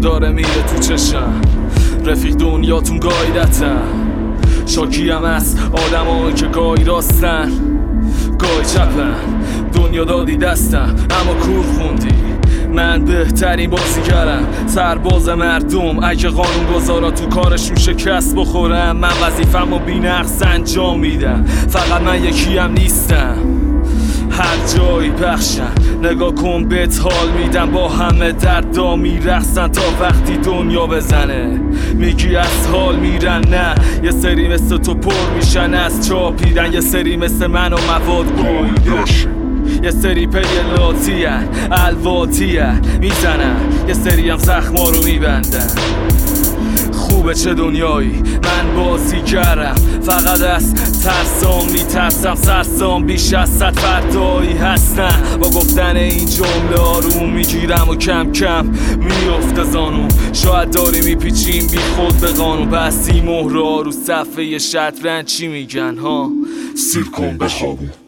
داره میره تو چشم. رفیق دنیاتون گایدتن، شاکی هم از آدمایی که گای راستن گای چپن. دنیا دادی دستم اما کور خوندی. من بهترین بازیگرم، سرباز مردم. اگه قانون گذارا تو کارشون شکست بخورم، من وظیفه‌مو بی‌نقص انجام میدم. فقط من یکیم نیستم، هر جایی پخشن. نگاه کن بهت حال میدم، با همه دردا میرقصن تا وقتی دنیا بزنه. میگی از حال میرن، نه یه سری مثل تو پر میشن از چاپیدن. یه سری مثل من و مواد بایدش، یه سری پیلاتی هن الواتی هن میزنن، یه سری هم زخما رو میبندن. خوبه چه دنیایی من بازی کردم، فقط از ترسام میترسم. سرسام بیش از 100 فردایی هستن. با گفتن این جمله آروم میگیرم و کم کم میفته زانوم. شاید داری میپیچیم بی خود به قانون. بس این مهرها رو صفحه شطرنج چی میگن ها؟ سیر کن بخوابون.